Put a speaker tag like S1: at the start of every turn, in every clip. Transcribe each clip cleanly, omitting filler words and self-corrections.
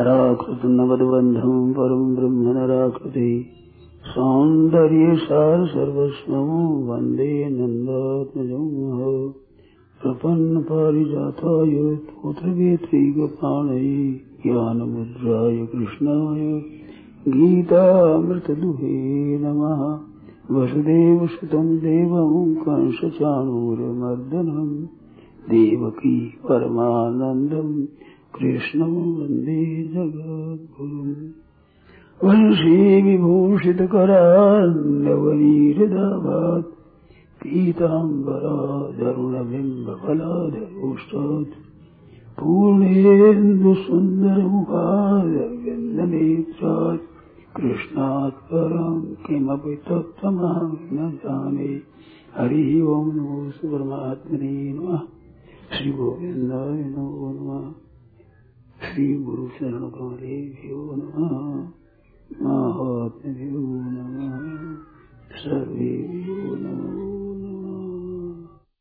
S1: नाराकृत नवद्बन्धं परं ब्रह्म नराकृति सौन्दर्यसार सर्वस्वं वन्दे नन्दात्मजं प्रपन्न पारिजाताय तोत्रवेत्रैकपाणये ज्ञानमुद्राय कृष्णाय गीतामृतदुहे नमः। वसुदेवसुतं देवं कंसचाणूरमर्दनं देवकी परमानन्दं कृष्णं वन्दे जगद्गुरुम्। वंशी विभूषितकरान्नवनीहृदाभात् पीताम्बरादरुणबिम्बफलाधरोष्टात् पूर्णेन्दुसुन्दरमुखादरविन्दनेत्रात् कृष्णात् परं किमपि तत्त्वमहं न जाने। हरिः ओं नमो परमात्मने नमः। श्री गोविन्दाय नमो नमः। श्री गुरु शरण कमलेभ्यो नमः। महात्म्यो नमः। सर्वेभ्यो नमो नमः।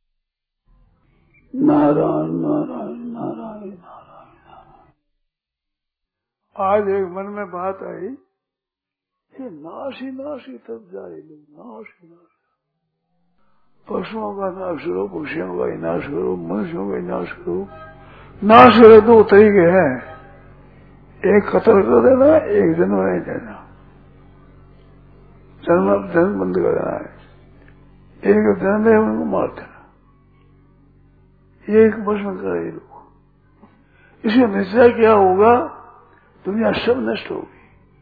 S1: नारायण नारायण नारायण नारायण।
S2: आज एक मन में बात आई, ये नाश ही तब जाए लोग, नाश ही नाश। पशुओं का नाश करो, पक्षियों का ही नाश करो, मनुष्यों का ही नाश करो। नाश करो दो तरीके हैं, एक कत्ल कर देना, एक जन्म नहीं देना, जन्म बंद कर देना है। एक जन्म है उनको मार देना, एक भस्म करे लोग। इसका निश्चय क्या होगा, दुनिया सब नष्ट होगी।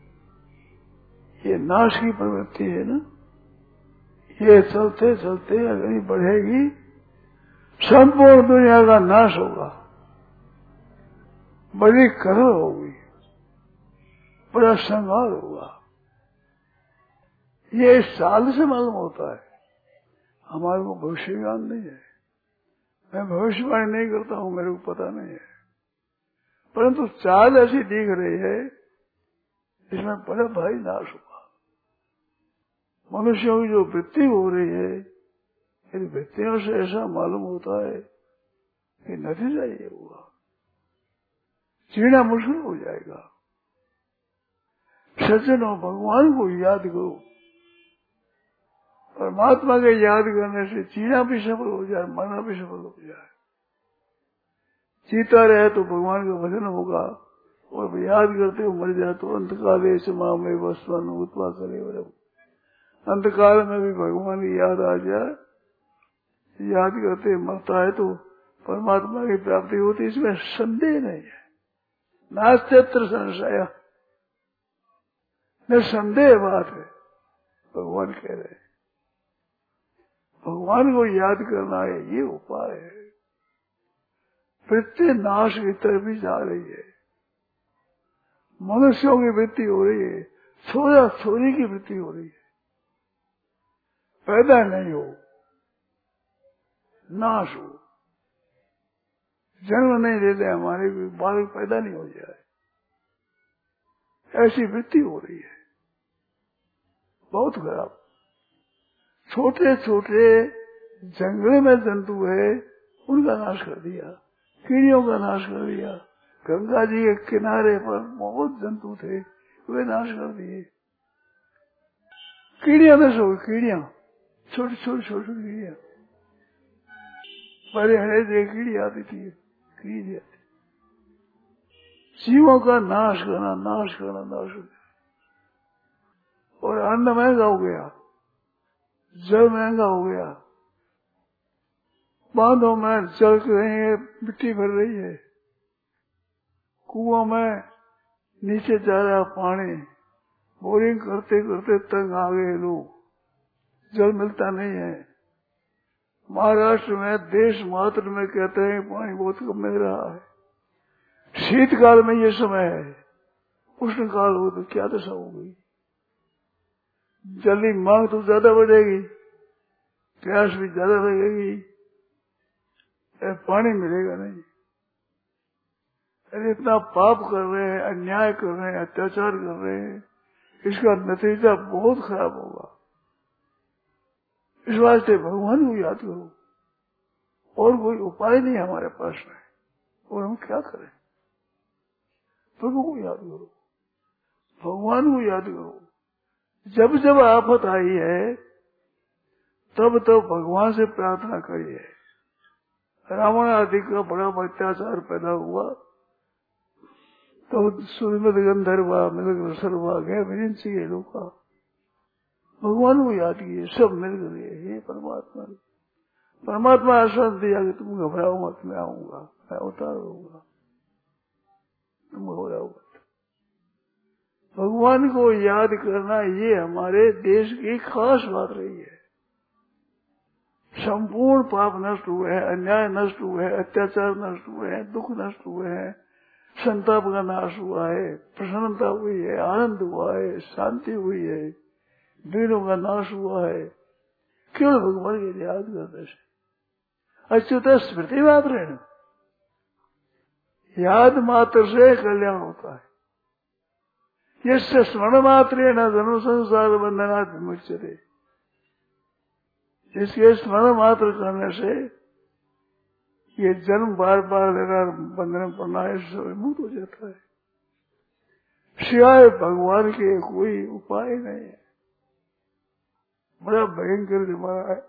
S2: ये नाश की प्रवृत्ति है ना, ये चलते चलते अगर बढ़ेगी संपूर्ण दुनिया का नाश होगा, बड़ी कदर होगी, बड़ा संहार होगा। ये इस साल से मालूम होता है, हमारे को भविष्य ज्ञान नहीं है। मैं भविष्यवाणी नहीं करता हूं, मेरे को पता नहीं है, परंतु चाल ऐसी दिख रही है इसमें बड़ा भारी नाश होगा। मनुष्यों की जो वृत्ति हो रही है, इन वृत्तियों से ऐसा मालूम होता है कि नतीजा ये होगा, जीना मुश्किल हो जाएगा। सज्जनों, भगवान को याद करो, परमात्मा के याद करने से जीना भी सफल हो जाए, मरना भी सफल हो जाए। जीता रहे तो भगवान का भजन होगा, और याद करते हो मर जाए तो अंतकाले समां में वस्वन उत्पा करे। अंतकाल में भी भगवान की याद आ जाए, याद करते मरता है तो परमात्मा की प्राप्ति होती, इसमें संदेह नहीं है। नास्त्यत्र संशय, न संदेह बात है। भगवान कह रहे हैं भगवान को याद करना है, ये उपाय है। वृत्ति नाश की तरफ भी जा रही है, मनुष्यों की वृत्ति हो रही है, छोरा छोरी की वृत्ति हो रही है। पैदा नहीं हो, नाश हो, जन्म नहीं देते हमारे बालक पैदा नहीं हो जाए, ऐसी वृत्ति हो रही है, बहुत खराब। छोटे छोटे जंगल में जंतु है, उनका नाश कर दिया, कीड़ियों का नाश कर दिया। गंगा जी के किनारे पर बहुत जंतु थे, वे नाश कर दिए। कीड़ियां नष्ट हो गई, कीड़ियां छोटी छोटी छोटी कीड़ियां, बड़े हरे देख कीड़ी आती थी, कीड़ी आती। जीवों का नाश करना, नाश करना, नाश करना। और अन्न महंगा हो गया, जल महंगा हो गया, बांधों में जल रहे हैं, मिट्टी भर रही है, कुओं में नीचे जा रहा पानी, बोरिंग करते करते तंग आ गए लोग, जल मिलता नहीं है। महाराष्ट्र में देश मात्र में कहते हैं पानी बहुत कम मिल रहा है। शीतकाल में ये समय है, उष्ण काल हो तो क्या दशा होगी। जल की मांग तो ज्यादा बढ़ेगी, प्यास भी ज्यादा लगेगी, पानी मिलेगा नहीं। अरे इतना पाप कर रहे हैं, अन्याय कर रहे हैं, अत्याचार कर रहे हैं, इसका नतीजा बहुत खराब होगा। इस वास्ते भगवान को याद करो, और कोई उपाय नहीं हमारे पास में, और हम क्या करें। प्रभु को याद करो, भगवान को याद करो। जब जब आफत आई है तब तब भगवान से प्रार्थना करिए। रावण आदि का बड़ा अत्याचार पैदा हुआ तो सूर्यमद गंधर्व मृग सर्वा गए विरिंची के लोग भगवान को याद किए, सब मिल गए। हे परमात्मा, परमात्मा आश्वासन दिया कि तुम घबराओ मत, मैं आऊंगा, मैं उतार दूंगा, तुम घबराओ मत। भगवान को याद करना ये हमारे देश की खास बात रही है। संपूर्ण पाप नष्ट हुए हैं, अन्याय नष्ट हुए हैं, अत्याचार नष्ट हुए हैं, दुख नष्ट हुए हैं, संताप का नाश हुआ है, प्रसन्नता हुई है, आनंद हुआ है, शांति हुई है, विघ्नों का नाश हुआ है, केवल भगवान के याद करने से। अच्युत स्मृति मात्र है, याद मात्र से कल्याण होता है। यस्य स्मरण मात्र न धनु संसार बंधनात् विमुच्यते, जिसके स्मरण मात्र करने से ये जन्म बार बार लेना बंधन में पड़ना है, इससे मुक्त हो जाता है। सिवाय भगवान के कोई उपाय नहीं है। बड़ा भयंकर जमाना है,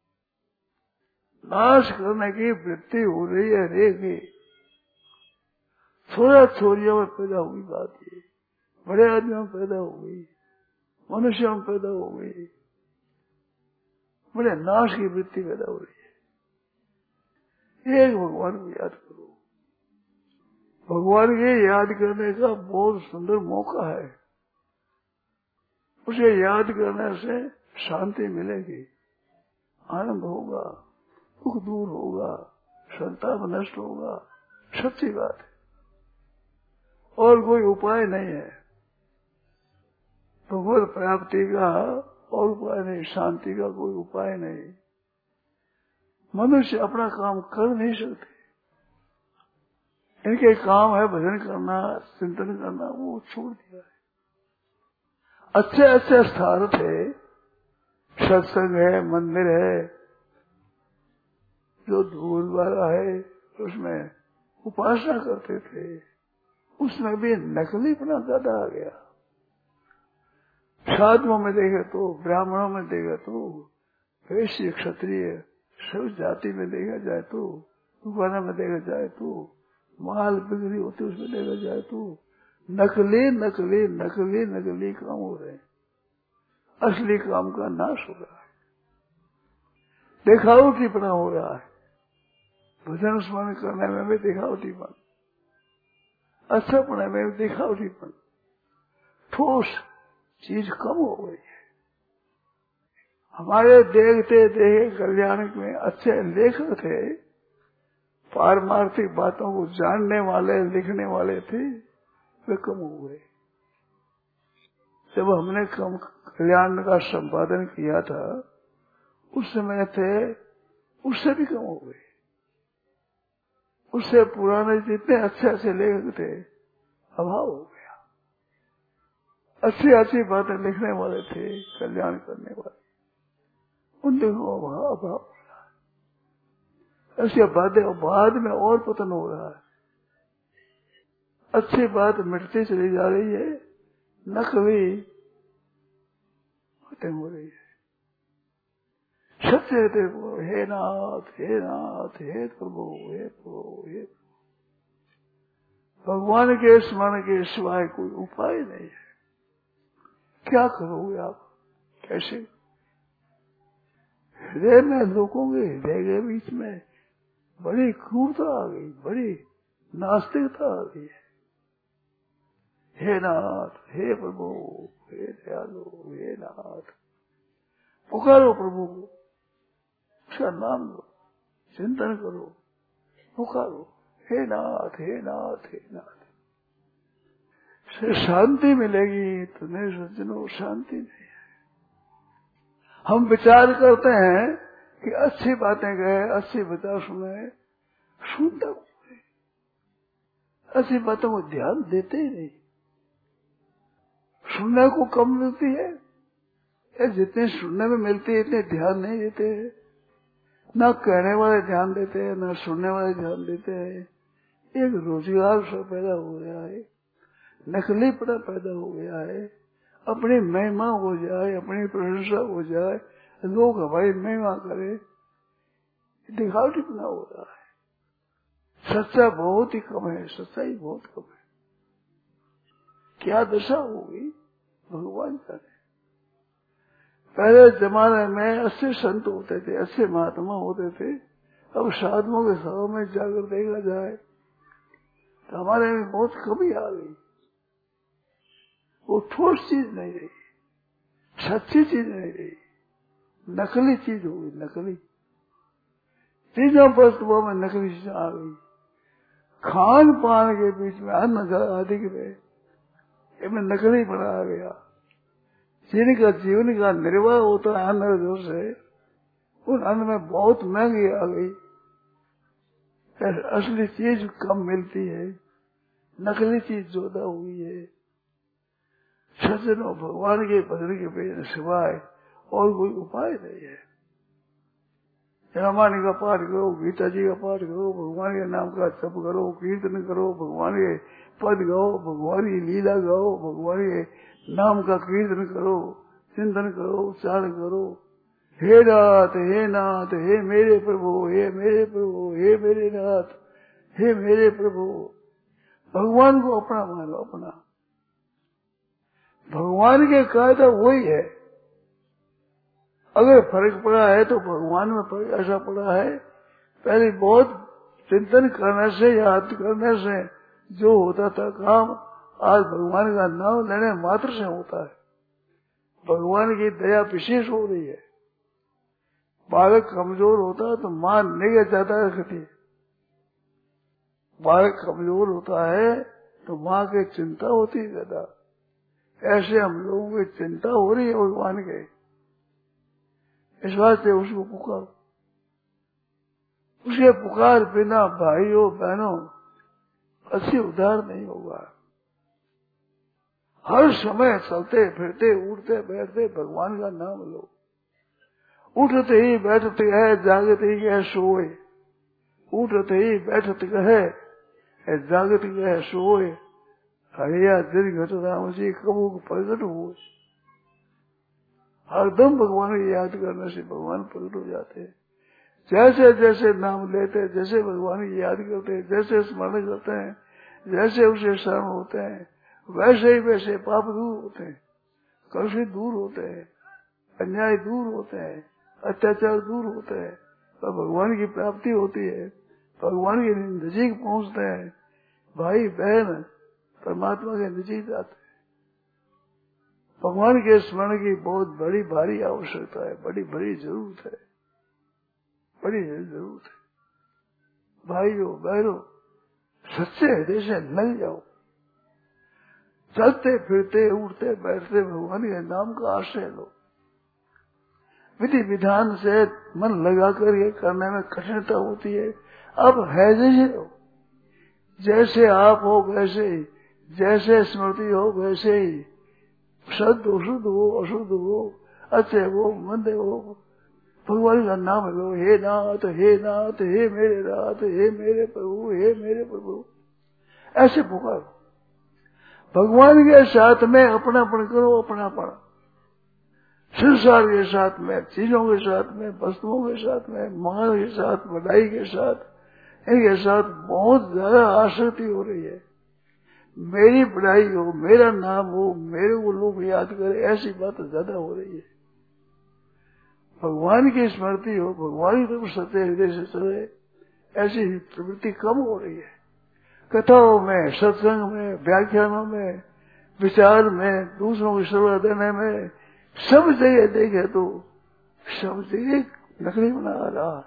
S2: नाश करने की वृत्ति हो रही है रेगी। थोड़ा छोरियों में पैदा हुई बात ये, बड़े आदमियों में पैदा हो गई, मनुष्यों में पैदा हो गई, बड़े नाश की वृत्ति पैदा हो रही है। एक भगवान को याद करो, भगवान के याद करने का बहुत सुंदर मौका है। उसे याद करने से शांति मिलेगी, आनंद होगा, दुख दूर होगा, संताप नष्ट होगा, सच्ची बात है। और कोई उपाय नहीं है भगवत प्राप्ति का, और उपाय नहीं, शांति का कोई उपाय नहीं। मनुष्य अपना काम कर नहीं सकते, इनके काम है भजन करना, चिंतन करना, वो छोड़ दिया है। अच्छे अच्छे स्थान थे, सत्संग है, मंदिर है, जो गुरुद्वारा है, उसमें उपासना करते थे, उसमें भी नकलीपना ज्यादा आ गया। साधुओं में देखे तो, ब्राह्मणों में देखे तो, वैश्य क्षत्रिय सब जाति में देखा जाए तो, दुकानों में देखा जाए तो, माल बिक्री होती उसमें देखा जाए तो, नकली नकली नकली नकली काम हो रहे हैं। असली काम का नाश हो रहा है, दिखावटीपना हो रहा है। भजन स्मरण करने में भी दिखावटीपन, अच्छा पढ़ने में भी दिखावटीपन, ठोस चीज कम हो गई है। हमारे देखते देखे कल्याण में अच्छे लेखक थे, पारमार्थिक बातों को जानने वाले लिखने वाले थे, वे कम हो गए। जब हमने कम कल्याण का संपादन किया था उस समय थे, उससे भी कम हो गए। उससे पुराने जितने अच्छे अच्छे लेखक थे, अभाव हो गया। अच्छी अच्छी बातें लिखने वाले थे, कल्याण करने वाले, उन देखो अभाव हो रहा है। ऐसी बातें बाद में और पतन हो रहा है। अच्छी बात मिटती चली जा रही है, नकली बातें हो रही है। सत्य देखो, हे नाथ हे नाथ, हे प्रभु हे प्रभु हे प्रभु। भगवान के स्मरण के सिवाय कोई उपाय नहीं है। क्या करोगे आप, कैसे? हृदय में लोगों के हृदय के बीच में बड़ी क्रूरता आ गई, बड़ी नास्तिकता आ गई है। हे नाथ हे प्रभु हे दयालु हे नाथ, पुकारो प्रभु को, उसका नाम लो, चिंतन करो, पुकारो हे नाथ हे नाथ हे नाथ। से शांति मिलेगी। तुम्हें सज्जनों शांति नहीं है। हम विचार करते हैं कि अच्छी बातें कहे, अच्छी बातें सुने, सुनता हूं, अच्छी बातों को ध्यान देते ही नहीं। सुनने को कम मिलती है, जितने सुनने में मिलती है इतने ध्यान नहीं देते हैं। न कहने वाले ध्यान देते हैं, न सुनने वाले ध्यान देते हैं। एक रोजगार सा पैदा हो गया है, नकलीपना पैदा हो गया है। अपनी महिमा हो जाए, अपनी प्रशंसा हो जाए, लोग हमारी महिमा करे, दिखावटीपना हो रहा है। सच्चा बहुत ही कम है, सच्चाई बहुत कम है। क्या दशा होगी भगवान जाने। पहले जमाने में अच्छे संत होते थे, अच्छे महात्मा होते थे। अब साधुओं के सभा में जाकर देखा जाए तो हमारे में बहुत कमी आ गई। वो ठोस चीज नहीं रही, सच्ची चीज नहीं रही, नकली चीज हो गई। नकली चीजों वस्तुओं में नकली चीज आ गई। खान पान के बीच में अन्न अधिक में इनमें नकली बना आ गया। जिनका जीवन का निर्वाह होता है अन्न जो से, उन अन्न में बहुत महंगी आ गई। असली चीज कम मिलती है, नकली चीज ज्यादा हुई है। सज्जनों, भगवान के भजन के सिवाय और कोई उपाय नहीं है। रामायण का पाठ करो, गीता जी का पाठ करो, भगवान के नाम का जप करो, कीर्तन करो, भगवान के पद गाओ, भगवान की लीला गाओ, भगवान के नाम का कीर्तन करो, चिंतन करो, उच्चारण करो। हे नाथ, हे नाथ, हे मेरे प्रभु, हे मेरे प्रभु, हे मेरे नाथ, हे मेरे प्रभु। भगवान को अपना मान लो, अपना। भगवान के कायदा वही है। अगर फर्क पड़ा है तो भगवान में फर्क ऐसा पड़ा है, पहले बहुत चिंतन करने से, याद करने से जो होता था काम, आज भगवान का नाम लेने मात्र से होता है। भगवान की दया विशेष हो रही है। बालक कमजोर होता है तो मां निगाह ज्यादा रखती है। बालक कमजोर होता है तो मां की चिंता होती है ज्यादा। ऐसे हम लोगों की चिंता हो रही है भगवान के। इस बात से उसको पुकारो। उसके पुकार बिना भाइयों बहनों अच्छी उद्धार नहीं होगा। हर समय चलते फिरते उठते बैठते भगवान का नाम लो। उठते ही बैठते है, जागते ही है सोए। उठते ही बैठते है, जागते है सोए। हरिया दिन घट राम जी कबू प्रकट हुए। हरदम भगवान की याद करने से भगवान प्रकट हो जाते हैं। जैसे जैसे नाम लेते हैं, जैसे भगवान की याद करते हैं, जैसे स्मरण करते हैं, जैसे उसे शरण होते हैं, वैसे ही वैसे पाप दूर होते हैं, कलुषित दूर होते हैं, अन्याय दूर होते हैं, अत्याचार दूर होते हैं, तो भगवान की प्राप्ति होती है। भगवान के नजीक पहुंचते हैं। भाई बहन परमात्मा के नजीक जाते हैं। भगवान के स्मरण की बहुत बड़ी भारी आवश्यकता है, बड़ी बड़ी जरूरत है, बड़ी जरूरत है। भाइयों बहनों, सच्चे हृदय से लग जाओ। चलते फिरते उठते बैठते भगवान के नाम का आश्रय लो। विधि विधान से मन लगाकर ये करने में कठिनता होती है। अब है जैसे हो, जैसे आप हो वैसे ही, जैसे स्मृति हो वैसे ही, शुद्ध हो शुद्ध हो अशुद्ध हो, अच्छे हो मंदे हो, भगवान का नाम लो। हे नाथ, हे नाथ, हे मेरे नाथ, हे मेरे प्रभु, हे मेरे प्रभु, ऐसे पुकारो। भगवान के साथ में अपनापन करो, अपनापन। संसार के साथ में, चीजों के साथ में, वस्तुओं के साथ में, मान के साथ, बधाई के साथ, इनके साथ बहुत ज्यादा आसक्ति हो रही है। मेरी बढ़ाई हो, मेरा नाम हो, मेरे को लोग याद करे, ऐसी बात ज्यादा हो रही है। भगवान की स्मृति हो, भगवान की तरफ सच्चे हृदय से चले, ऐसी प्रवृत्ति कम हो रही है। कथाओं में, सत्संग में, व्याख्यानों में, विचार में, दूसरों की सलाह देने में, सब जगह देखे तो सब जगह नकली बना रहा।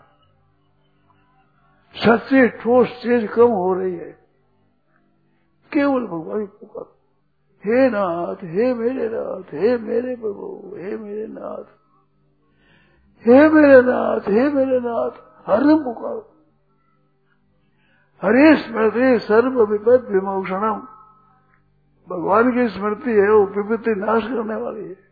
S2: सच्ची ठोस चीज कम हो रही है। केवल भगवान की पुकार, हे नाथ, हे मेरे नाथ, हे मेरे प्रभु, हे मेरे नाथ, हे मेरे नाथ, हे मेरे नाथ, हरदम पुकारो। हरे स्मृति सर्व विपद विमोक्षणम। भगवान की स्मृति है, वो विपत्ति नाश करने वाली है।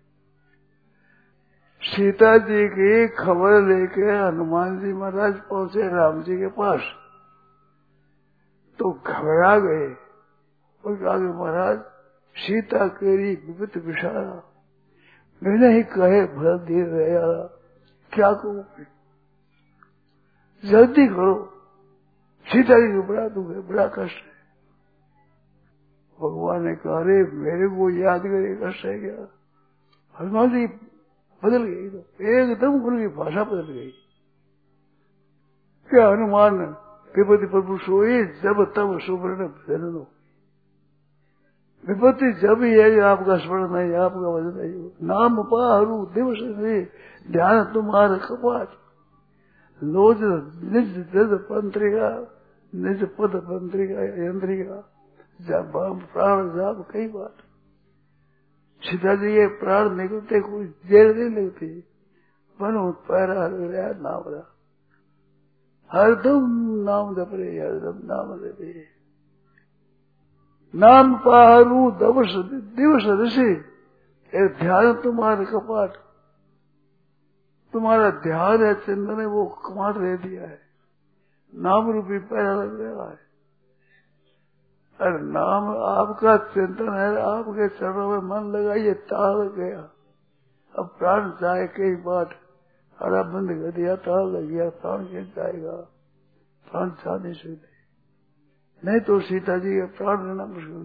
S2: सीता जी की खबर लेके हनुमान जी महाराज पहुंचे राम जी के पास, तो घबरा गए और कहा कि महाराज सीता केरी विपत विषारा, मैंने ही कहे भर दे रहा, क्या कहूँ, जल्दी करो, सीता जी को बड़ा दुख है, बड़ा कष्ट है। भगवान ने कहा अरे मेरे को याद करे कष्ट है क्या। हनुमान जी बदल गई, तो एकदम उनकी भाषा बदल गई। क्या हनुमान विपत्ति प्रभु सोए जब तब सुवर्ण जननो, विपत्ति जब ही है आपका स्मरण नहीं, आपका वजन नहीं हो। नाम पारू दिवस से ध्यान तुम्हारा कपाट, लोज निज जद पंत्रिका, निज पद पंत्रिका यंत्रिका, जब प्राण जाप कई बार। सीता जी ये प्राण निकलते कोई देर नहीं लगती, बनो पैरा नाम रहा, हरदम नाम जप रहे, हरदम नाम जपे। नाम पारू दवस दिवस ऋषि, ध्यान तुम्हारे कपाट, तुम्हारा ध्यान है, चिंतन है, वो कमाट रह दिया है, नाम रूपी पैरा लग रहा है। अरे नाम आपका चिंतन है, आपके चरणों में मन लगाइए, ताल गया। अब प्राण जाए कई बात, हरा बंद कर दिया, ताल लग गया, प्राण कैसे जाएगा, प्राण जा नहीं सकते, नहीं तो सीता जी का प्राण लेना मुश्किल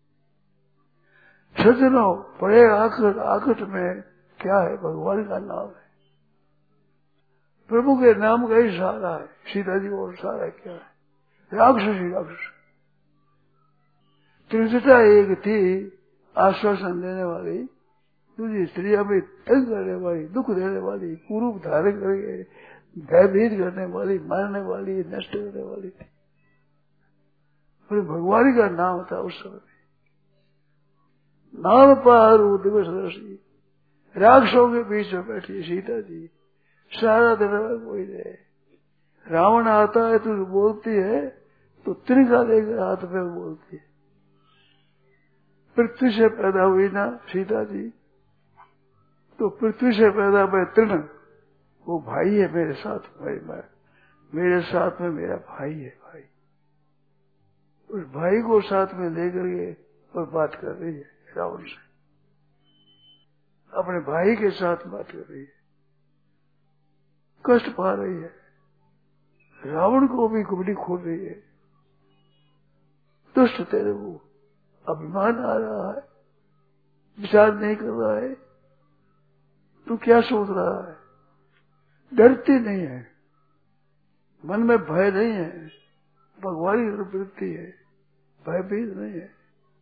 S2: है। सज्जनों, बड़े आकट में क्या है, भगवान का नाम है, प्रभु के नाम का ही सहारा है। सीता जी और सहारा क्या है, राक्षसी राक्षस। त्रिजटा एक थी आश्वासन देने वाली, दूसरी स्त्रियां भी तंग करने वाली, दुख देने वाली, कुरूप धारण करके भयभीत करने वाली, मारने वाली, नष्ट करने वाली थी। पर भगवान का नाम था उस समय। नाम पारू दिवस रसी, राक्षसों के बीच में बैठी सीता जी, सारा दिन कोई नहीं। रावण आता है तो बोलती है, तो तिनका लेकर हाथ में बोलती है। पृथ्वी से पैदा हुई ना सीता जी, तो पृथ्वी से पैदा हुए तृण, वो भाई है मेरे साथ, मेरे साथ में मेरा भाई है, भाई। उस भाई को साथ में लेकर के और बात कर रही है रावण से, अपने भाई के साथ बात कर रही है, कष्ट पा रही है, रावण को भी कुबड़ी खोल रही है। दुष्ट तेरे को अभिमान आ रहा है, विचार नहीं कर रहा है, तू क्या सोच रहा है, डरती नहीं है, मन में भय नहीं है, भगवान की वृत्ति है, भयभीत नहीं है।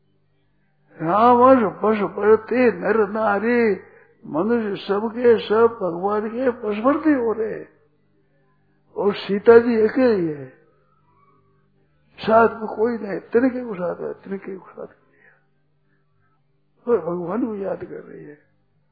S2: रावण पशु पड़ते नर नारी मनुष्य सबके सब भगवान के पशुवर्ती हो रहे, और सीता जी अकेली है, साथ में कोई नहीं, तिनके को साथ है, तिनके को साथ किया और भगवान को याद कर रही है।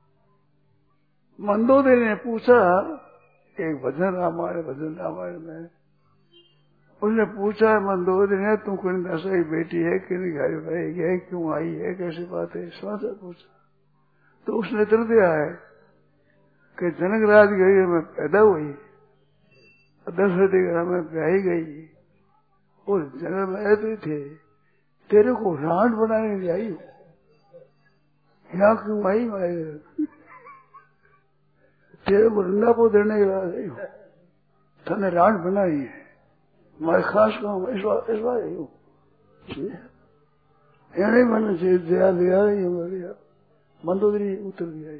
S2: मंदोदरी ने पूछा, एक भजन रामायण में उसने पूछा, मंदोदरी ने तुम कौन दशा की बेटी है, किन घर रहेगी है, क्यों आई है, कैसी बात है, समाचार पूछा। तो उसने उत्तर दिया है कि जनक राज घर में पैदा हुई, दशरथ के घर में ब्याही गई, और जंगल में रहते थे, तेरे को रांड बनाने ले आई हो, यहाँ क्यों आई मारे, तेरे को रंडा पो देने के बाद आई हो, तने रांड बनाई है, मैं खास कहूँ इस बार आई हूँ, नहीं मन से दया रही हूँ, मंदोदरी उतर गया,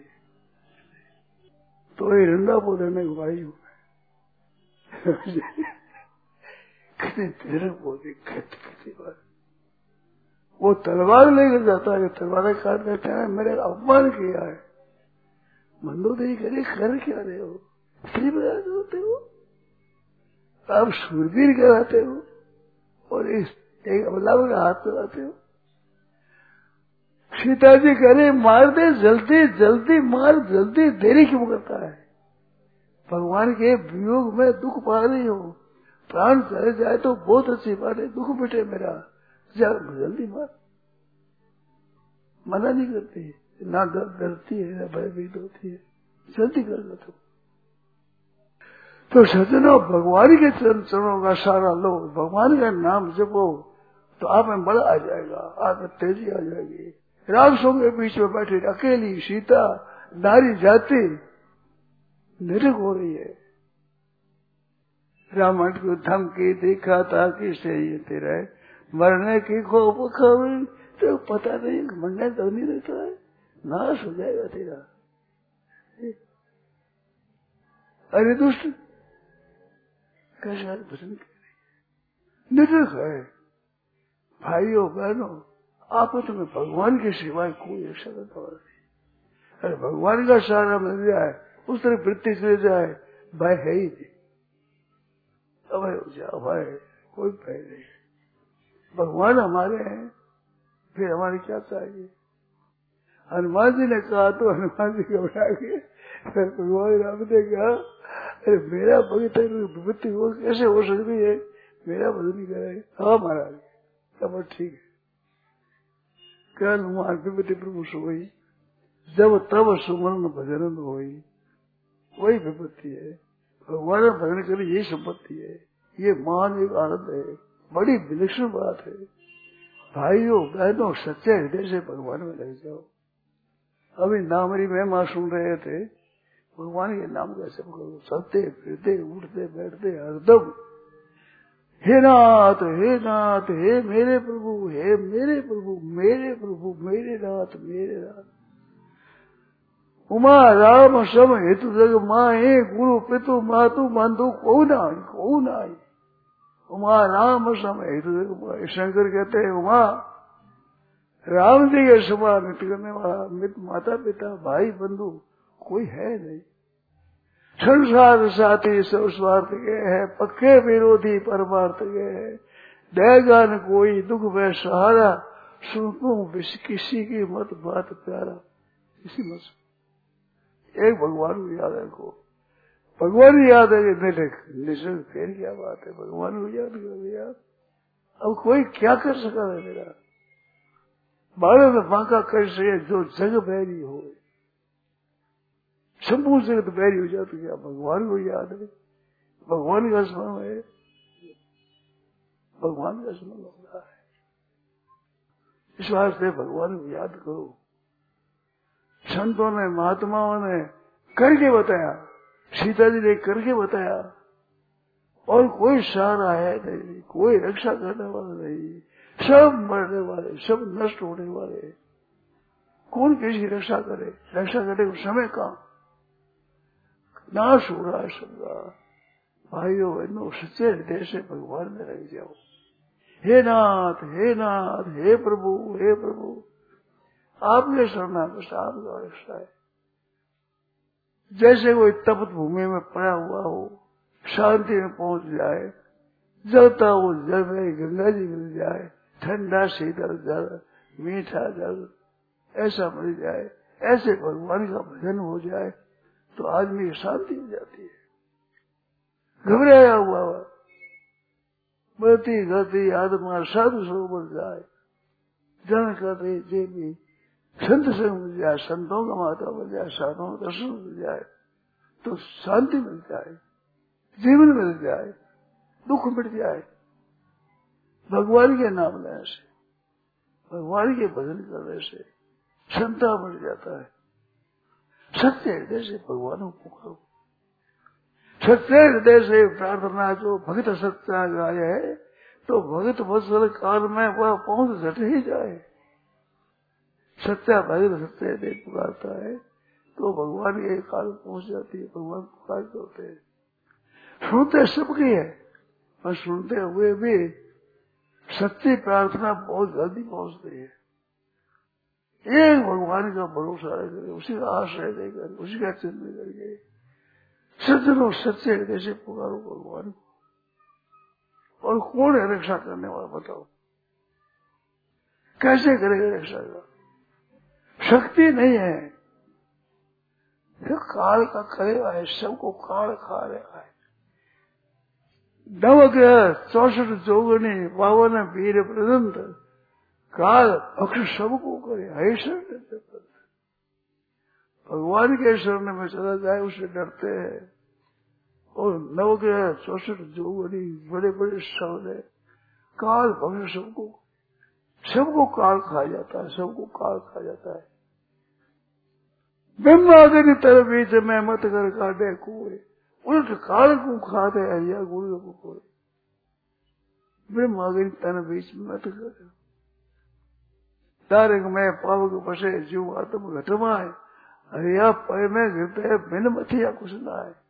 S2: तो ये रंडा पो देने को आई हूँ। तेरे बोली कहती बात, वो तलवार लेकर जाता है, तलवार काट देते हैं, मेरे अपमान किया है। मंदोदरी करे कर क्या रहे हो, स्त्री बजाते होते हो, आप सूरवीर कहलाते हो, और इस एक अबला का हाथ लगाते हो। सीता जी करे मार दे, जल्दी जल्दी मार, जल्दी देरी क्यों करता है, भगवान के वियोग में दुख पा रही हो, प्राण चले जाए तो बहुत अच्छी बात है, दुख मिटे मेरा, जल्दी मार। मना नहीं करती, ना डरती है, ना भयभीत होती है, जल्दी कर लो तुम। तो सज्जनों, भगवान के चरणों का सहारा लो, भगवान का नाम जपो, तो आप में बल आ जाएगा, आप में तेजी आ जाएगी, राक्षसों के बीच में बैठी अकेली सीता नारी जाति नरक हो रही है। रावण को धमकी देखा था कि सही तेरा है मरने की खौफ खबर तो पता नहीं मरने तो नहीं रहता है, नाश हो जाएगा तेरा। अरे दुष्ट कैसा भजन कर रही नरक है। भाइयों बहनों आपस में भगवान के सिवाय कोई रक्षा करने वाला नहीं। अरे भगवान का सहारा मिल जाए उस तरह वृत्ति चले जाए भय है ही नहीं। अभय हो जाए अभय कोई भय नहीं। भगवान हमारे हैं फिर हमारे क्या चाहिए। हनुमान जी ने कहा तो हनुमान जी घबरा गए। फिर भगवान राम ने कहा अरे मेरा भक्त विपत्ति हो कैसे हो सकती है मेरा भजन नहीं करे। हाँ महाराज तब ठीक है। क्या हनुमान विपत्ति प्रभु सोई जब तब सुमरण भजन होई वही विपत्ति है। भगवान भजन करे यही संपत्ति है। ये महान एक आनंद है बड़ी विलक्षण बात है। भाइयों बहनों सच्चे हृदय से भगवान में लग जाओ। अभी नामरी महिमा सुन रहे थे भगवान के नाम का सब करो चलते फिरते उठते बैठते हरदम हे नाथ हे मेरे प्रभु हे मेरे प्रभु मेरे प्रभु मेरे नाथ मेरे नाथ। उमा राम सम हेतु जग माए गुरु पितु मातु बंधु को नाई उमा राम सम हेतु जग माए। शंकर कहते हैं उमा राम जी के समान नित्य करने वाला मित माता पिता भाई बंधु कोई है नहीं। संसार साथी सब स्वार्थ के है पक्के विरोधी परमार्थ के है। देगा न कोई दुख में सहारा सुनूं किसी की मत बात प्यारा। किसी मत एक भगवान को याद रखो। भगवान याद है निश्चित फिर क्या बात है। भगवान को याद कर दिया अब कोई क्या कर सका है मेरा। बारह में बांका कर सके जो जग बैरी हो संपूर्ण जगत बैरी हो जाती क्या भगवान को याद है। भगवान का स्मरण है भगवान का स्मरण होता है। इस वास्ते भगवान को याद करो। संतों ने महात्माओं ने करके बताया सीता जी ने करके बताया और कोई सहारा है नहीं कोई रक्षा करने वाला नहीं। सब मरने वाले सब नष्ट होने वाले। कौन किसी रक्षा करे रक्षा करने को समय का नाश हो रहा है सबका। भाइयों बहनों सच्चे हृदय से भगवान में लग जाओ। हे नाथ हे प्रभु आपके शरणागत आपका रक्षा है। जैसे कोई तपत भूमि में पड़ा हुआ हो शांति में पहुंच जाए जलता हो जल में गंगा जी मिल जाए ठंडा शीतल जल मीठा जल ऐसा मिल जाए ऐसे भगवान का भजन हो जाए तो आदमी की शांति हो जाती है। घबराया हुआ बढ़ती गति आत्मा साधु सो बन जाए जन करते जे भी संत संग मिल जाए संतों का माता बन जाए साधुओं का दर्शन मिल जाए तो शांति मिल जाए जीवन मिल जाए दुख मिट जाए। भगवान के नाम लेने से भगवान के भजन करने से क्षमता मिल जाता है। सच्चे हृदय से भगवान को पुकारो। सच्चे हृदय से प्रार्थना जो भक्त सच्चा गाय है तो भगत वत्सल काल में वह पहुंच झट ही जाए। सच्चा भगत सच्चे हृदय पुकारता है तो भगवान के काल पहुंच जाती है। भगवान पुकार करते हैं सुनते सबकी है पर सुनते हुए भी सच्ची प्रार्थना बहुत जल्दी पहुंचती है। एक भगवान का भरोसा करके उसी का आश्रय देकर उसी का चिन्ह करके सज्जनों सच्चे हृदय से पुकारो भगवान को। और कौन है रक्षा करने वाला बताओ कैसे करेगा रक्षा का शक्ति नहीं है। काल का करेगा है सबको काल खा रहा है। नवग्रह 64 जोगनी 52 वीर प्रदंत काल भक्ष सबको करे है शरण। भगवान के शरण में चला जाए उससे डरते हैं। और नवग्रह 64 जोगनी बड़े बड़े शब्द है काल भक्ष सबको सबको काल खा जाता है, सबको काल खा जाता है। ब्रह्मादि तरह बीच में मत कर काटे कोई, उलट काल को खाते हरिया गुरु को कोई। ब्रह्मादि तन बीच में मत कर, तारक में पावक पसे जीव आत्म घटमाए, हरिया पय में गिरते बिन मथिया कुछ ना है।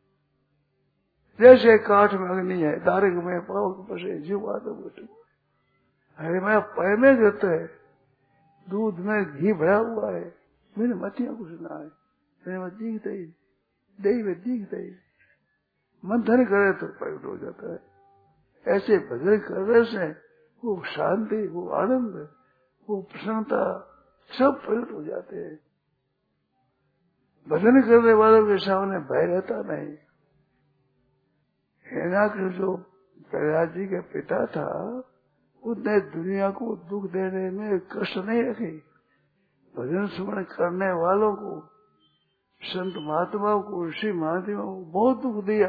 S2: जैसे काठ में अग्नि है, तारक में पावक पसे जीव आत्म घटमाए, हरे में पय में गिरते है, दूध में घी भरा हुआ है, बिन मथिया कुछ ना है। मेरे में दिखते ही, दही में दिखते ही, मंथन करे तो प्रकट हो जाता है। ऐसे भजन करने से वो शांति, वो आनंद, वो प्रसन्नता सब प्रकट हो जाते हैं। भजन करने वालों के सामने भय रहता नहीं। हिरण्याक्ष जो प्रहलाद जी के पिता था, उसने दुनिया को दुख देने में कष्ट नहीं रखी। भजन स्मरण करने वालों को, संत महात्माओं को, ऋषि महात्माओं को बहुत दुख दिया,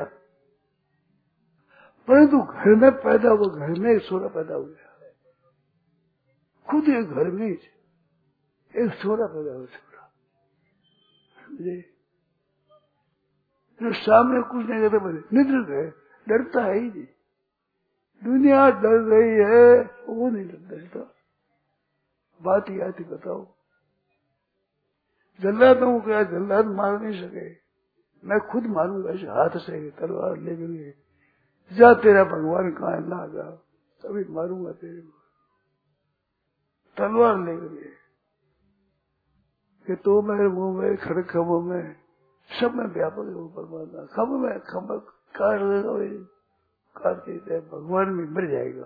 S2: परंतु घर में पैदा हुआ, घर में एक छोरा पैदा हो गया, खुद एक घर में एक छोरा पैदा हुआ, छोरा जो सामने कुछ नहीं कहते, बोले निद्र गए, डरता है ही नहीं। दुनिया डर रही है, वो नहीं डरता। बात ही आती बताओ, जल्लादों को क्या जल्लाद मार नहीं सके, मैं खुद मारूंगा इस हाथ से तलवार लेकर, जा तेरा भगवान कहाँ है, ला जा, तभी मारूंगा तेरे को तलवार लेकर कि तो मेरे मुंह में खड़क खबों में सब में व्यापक है वो परमात्मा। खबर में खबर काट देगा, काट देते भगवान में मर जाएगा।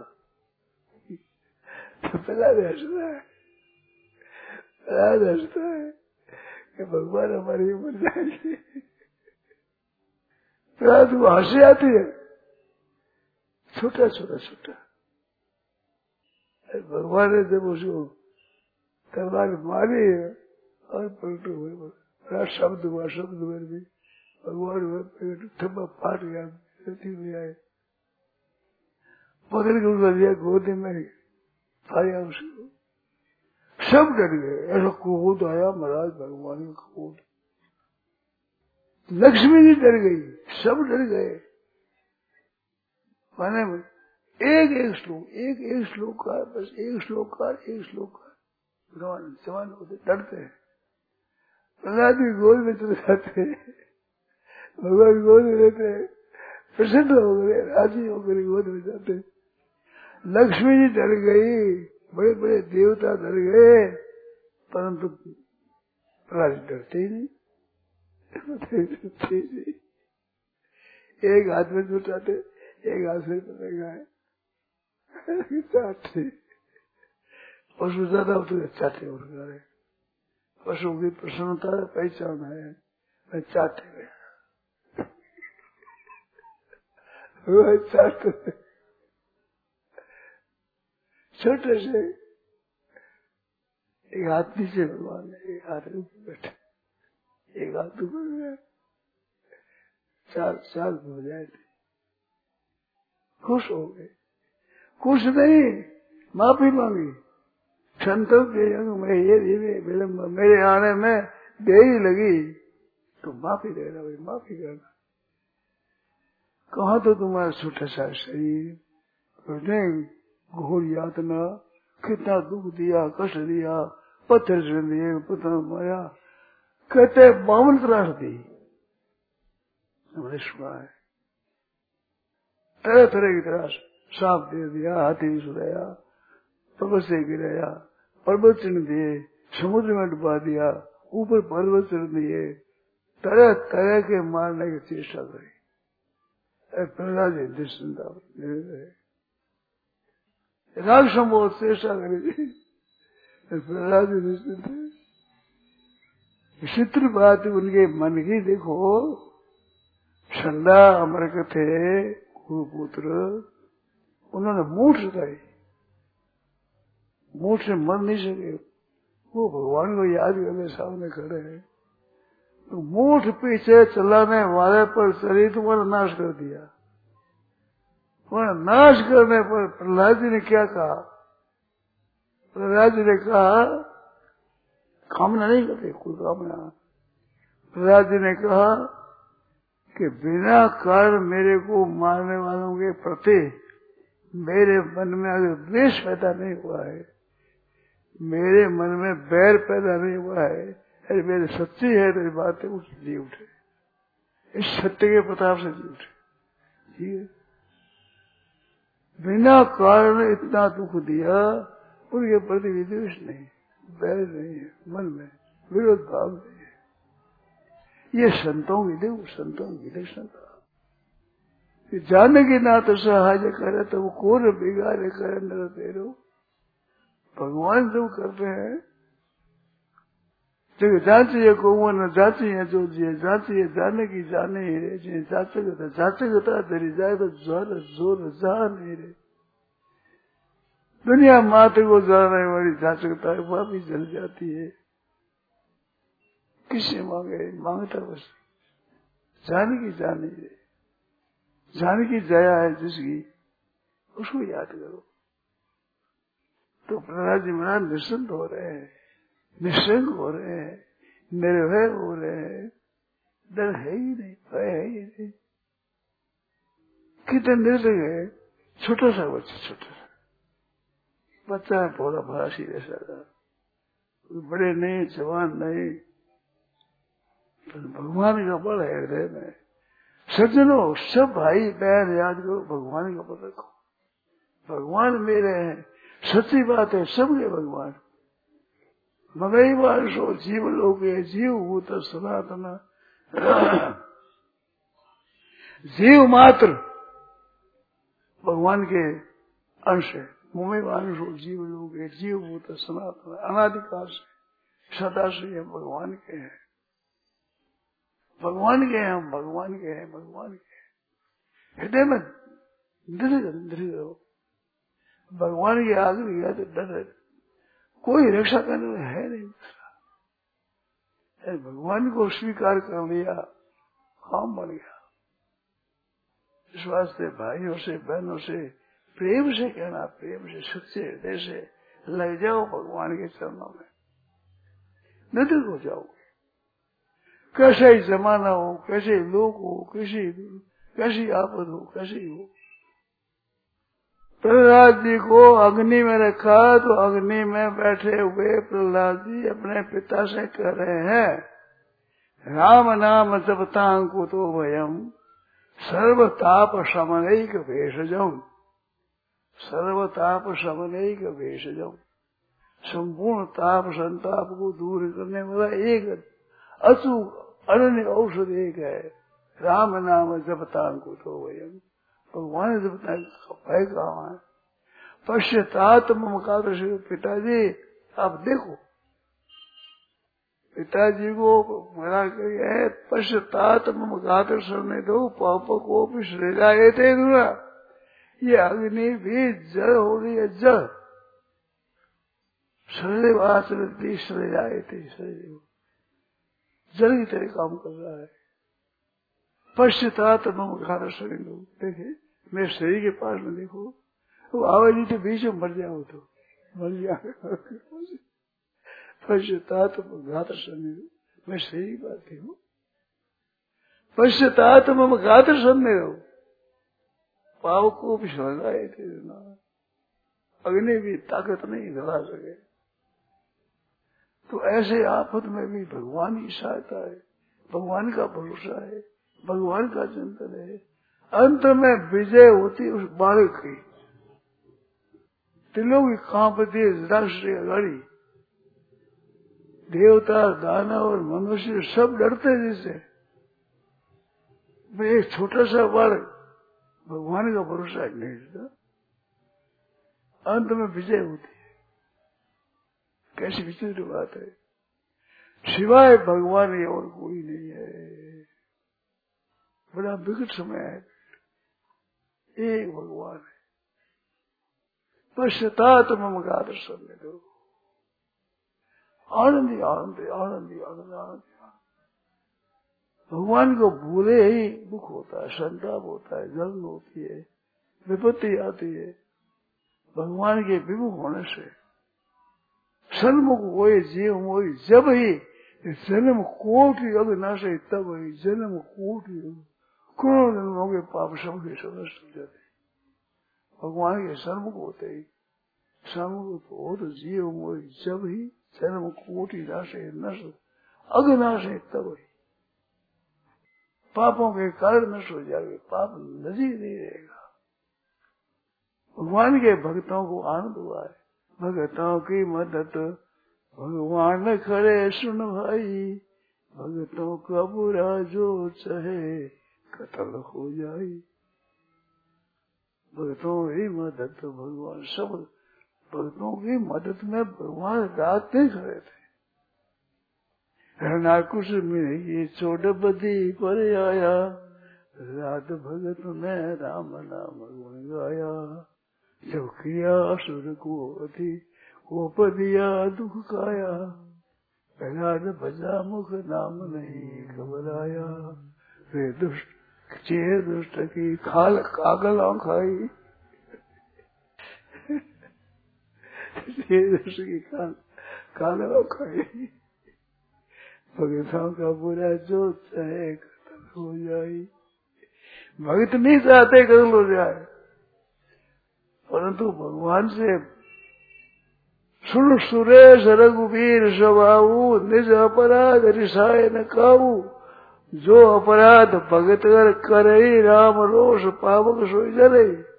S2: तो प्रहलाद हंसता है कि भगवान हमारी मर जाएंगे। प्रहलाद को हंसी आती है, छोटा छोटा छोटा। भगवान ने जब उसको तलवार मारी है और पलट हुए, बड़ा शब्द हुआ, शब्द में भी भगवान थप्पा फाट गया, में आए पकड़ के उठा दिया, गोदी में खाया उसको, सब डर गए। ऐसा क्रोध आया महाराज भगवान का क्रोध, लक्ष्मी जी डर गई, सब डर गए। माने एक श्लोक का, बस एक श्लोक का भगवान होते डरते हैं। प्रहलाद भी गोद में चले जाते हैं, भगवान गोद में रहते हैं, प्रसन्न हो गए, राजी होकर गोद में जाते हैं। लक्ष्मी जी डर गई, बड़े बड़े देवता डर गए, परंतु प्रहलाद डरते ही नहीं। एक हाथ में जुटाते, एक हाथ से पकड़ाए, चाहते पशु ज्यादा होते चाहते उठ गए। पशु की प्रसन्नता पहचान है, मैं चाहते छोटे से एक हाथ नीचे भगवान ने, एक हाथ ऊपर बैठे, एक हाथ ऊपर गया, चार हो जाए थे, खुश हो गए। खुश नहीं, माफी मांगी, संतों के अंग में ये विलम्ब मेरे आने में देरी लगी तो माफी देना, भाई माफी करना। कहा तो तुम्हारा छोटा सा शरीर, घोर यातना, कितना दुख दिया, कष्ट दिया, पत्थर से दिए, पत्थर मारा, कहते 52 त्रास दी, हमने सुना है, तरह तरह की त्रास, सांप दे दिया, हाथी सुराया, पर्वत से गिराया, पर्वत चढ़ दिए, समुद्र में डुबा दिया, ऊपर पर्वत चढ़ दिए, तरह तरह के मारने की चेष्टा करी। प्रहलाद राक्षसों बहुत चेष्टा करी, प्रहलाद विचित्र बात उनके मन की देखो। संदा अमरक थे कुरुपुत्र, उन्होंने मूठ लगाई, मूठ से मर नहीं सके, वो भगवान को याद करने सामने खड़े हैं, तो मूठ पीछे चलाने वाले पर शरीर तुम्हारा नाश कर दिया। तुम्हारा नाश करने पर प्रहलाद जी ने क्या कहा, प्रहलाद जी ने कहा, कामना नहीं करते कोई कामना। प्रहलाद जी ने कहा कि बिना कारण मेरे को मारने वालों के प्रति मेरे मन में अगर द्वेष पैदा नहीं हुआ है, मेरे मन में बैर पैदा नहीं हुआ है, अरे मेरे सच्ची है तेरी बातें, उठ जी उठे, इस सत्य के प्रताप से जी उठे। ठीक है, बिना कारण इतना दुख दिया, उनके प्रति विद्वेष नहीं, बैर नहीं है, मन में विरोध भाव नहीं है। ये संतों की देव, संतों की लक्षण था। जानकी नाथ सहाय करे तो वो कौन बिगाड़े करे नर तेरो। भगवान जो करते हैं, जो जांचिए को न जांचिए जो जिए, जांचिए जाने की जाने ही रे, जिन्हें जाचकता धरी जाए तो जोर जोर जा नहीं रे। दुनिया मात्र को जाने वाली जाचकता है, वह भी जल जाती है। किससे मांगे, मांगता बस जाने की जाने रे, जाने की जया है जिसकी, उसको याद करो। तो प्रहलाद जी महाराज निश्चिंत हो रहे हैं, निश्चिंत हो रहे हैं, निर्भय हो रहे हैं, डर है ही नहीं, भय है ही नहीं। कितने निर्भय है, छोटा सा बच्चा है, भोला भला सीधे साधा, बड़े नहीं, जवान नहीं, तो भगवान का बल है हृदय में। सज्जनों, सब भाई बहन याद करो, भगवान का बल रखो। भगवान मेरे हैं, सच्ची बात है, सबके भगवान। मगई वारसो जीव लोगे, जीव भूत सनातन, जीव मात्र भगवान के अंश है। मगई वारसो जीव लोगे, जीव भूत सनातन, अनादिकाल से सदा से हम भगवान के हैं, भगवान के हैं, हम भगवान के हैं, भगवान के हैं। हृदय में दृढ़ हो, भगवान के आगे गया तो डर है, कोई रक्षा करने वाला है नहीं दूसरा। भगवान को स्वीकार कर लिया, काम बन गया। इस वास्ते भाइयों से, बहनों से प्रेम से कहना, प्रेम से, सच्चे हृदय से लग जाओ भगवान के चरणों में, नदर हो जाओगे। कैसा ही जमाना हो, कैसे लोग हो, कैसी आपद हो, कैसी हो। प्रहलाद जी को अग्नि में रखा तो अग्नि में बैठे हुए प्रहलाद जी अपने पिता से कह रहे हैं, राम नाम जपतांको तो भयम सर्वताप शमनैक भेषजम, सर्वताप शमनैक भेषजम। संपूर्ण ताप संताप को दूर करने वाला एक अचूक अनन्य औषध एक है, राम नाम जपतांको तो भयम। भगवान जपता है कहा है, पश्चात ममकादर्श। पिताजी आप देखो, पिताजी को मना कर पश्चात ममकादर्श ने दो पाप को भी सृजाए थे दूरा। ये अग्नि भी जल हो रही है, जल सृजवाचरती सृजाए थे, जल की तरह काम कर रहा है। पश्चात ममकादर्श ने दो, देखे मेरे शरीर के पास में देखो, वो आवाज तो बीच में मर जाओ तो मर जाओ। पश्चात घात समय मैं शरीर की बात देखो, पश्चात मम घात समय हो, पाव को भी सजाए थे ना, अग्नि भी ताकत नहीं धरा सके। तो ऐसे आफत में भी भगवान की सहायता है, भगवान का भरोसा है, भगवान का चिंतन है। अंत में विजय होती उस बालक की। तिलों की कांपती राष्ट्रीय अगाड़ी, देवता दानव और मनुष्य सब डरते जिससे। एक छोटा सा बालक भगवान का भरोसा नहीं देता, अंत में विजय होती है। कैसी विचित्र बात है, सिवाय भगवान की और कोई नहीं है। बड़ा विकट समय है, एक भगवान है। पश्चात मम दर्शन में दो, आनंदी आनंद आनंदी आनंद आनंद। भगवान को भूले ही दुख होता है, संताप होता है, जलन होती है, विपत्ति आती है। भगवान के विमुख होने से सन्मुख होए जीव मोई जब ही जन्म कोटि अविनाशी तब ही जन्म कोटि करोड़ों जन्मों के पाप सबके सब नष्ट हो जाते। भगवान के सन्मुख होते ही सन्मुख हो तो जीव मोई जब ही जन्म कोटि नाशे नष्ट अविनाशी तब ही पापों के कारण नष्ट हो जाएंगे, पाप नजीक नहीं रहेगा। भगवान के भक्तों को आनंद हुआ है। भक्तों की मदद भगवान करे सुन भाई, भक्तों का बुरा जो चाहे कत्ल हो जाए। भक्तों की मदद भगवान, सब भक्तों की मदद में भगवान रात नहीं खड़े थे। रहना कुछ में ये छोड़ बदी पर आया, रात भगत में राम नाम गुण गाया। जब किया असुर को अति वो पदिया दुख काया, प्रहलाद भजा मुख नाम नहीं घबराया। वे दुष्ट चेह दुष्ट की खाल कागलों खाई, दुष्ट की खाल कागलों खाई। भगतों का बुरा जो चाहे कत्ल हो जाए। भगत नहीं चाहते कत्ल हो जाए, परंतु भगवान से सुन सुरेश रघुवीर स्वभाव, निज अपराध रिसाए न काऊ। जो अपराध भगत कर करे, राम रोष पावक सोई जरे।